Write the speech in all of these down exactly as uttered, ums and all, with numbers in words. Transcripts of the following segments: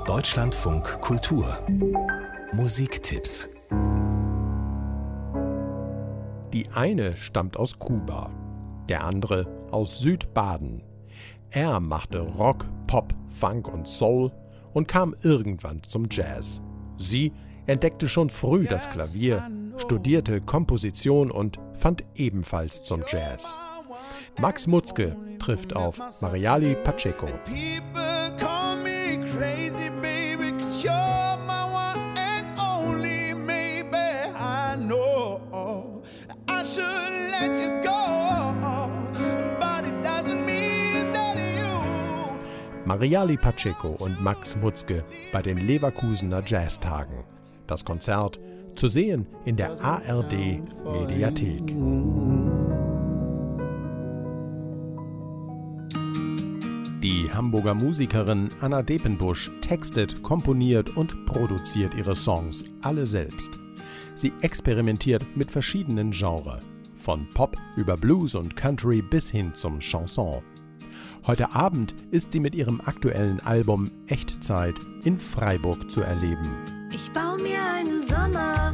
Deutschlandfunk Kultur Musiktipps. Die eine stammt aus Kuba, der andere aus Südbaden. Er machte Rock, Pop, Funk und Soul und kam irgendwann zum Jazz. Sie entdeckte schon früh das Klavier, studierte Komposition und fand ebenfalls zum Jazz. Max Mutzke trifft auf Mariali Pacheco. Mariali Pacheco und Max Mutzke bei den Leverkusener Jazztagen. Das Konzert zu sehen in der A R D Mediathek. Die Hamburger Musikerin Anna Depenbusch textet, komponiert und produziert ihre Songs alle selbst. Sie experimentiert mit verschiedenen Genres, von Pop über Blues und Country bis hin zum Chanson. Heute Abend ist sie mit ihrem aktuellen Album Echtzeit in Freiburg zu erleben. Ich baue mir einen Sommer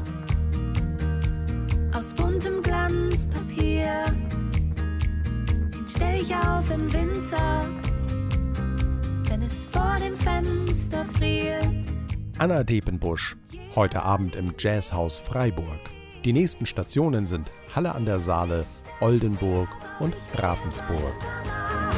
aus buntem Glanzpapier. Den stell ich auf im Winter, wenn es vor dem Fenster friert. Anna Depenbusch, heute Abend im Jazzhaus Freiburg. Die nächsten Stationen sind Halle an der Saale, Oldenburg und Ravensburg.